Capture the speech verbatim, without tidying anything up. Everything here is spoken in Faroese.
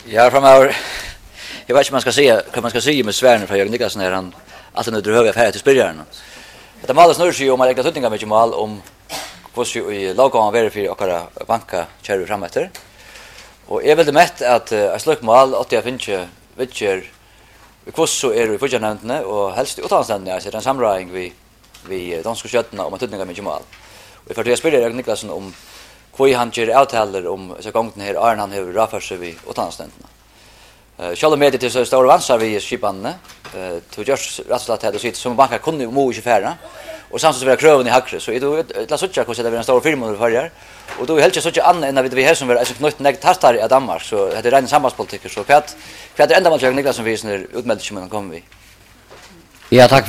Ja, framöver. Jag vet inte man ska säga, vad man ska säga med Sverige för Jörgen Niklasen är han att han är hög affär till spelaren. Det målet snurrar sig om att lägga tuttingar mycket mål om hur så i lagan verifierar och banka kör fram efter. Och är väl det mätt att ett sluk mål åt jag finns vilket hur så är det för jäntorna och helst utanständiga så den samråding vi vi de ska sköta om att tuttingar mycket mål. Och för det spelar Jörgen Niklasen om hur han gör avtaler om så gången här är han har rafar sig vi utanständiga. Eh själva med det så stora vansar vi skipanne eh to just rättslagt hade sitt som banka kunde mo inte färra och samtidigt vara kröven i hackre så är det la såcha hur det blir en stor film under förjar och då är helt såcha annan än vi här som är alltså knött negt tastar i Danmark så det är ren samhällspolitik så för att för att ända man jag Niklas som visar utmälde som man kommer vi. Ja tack.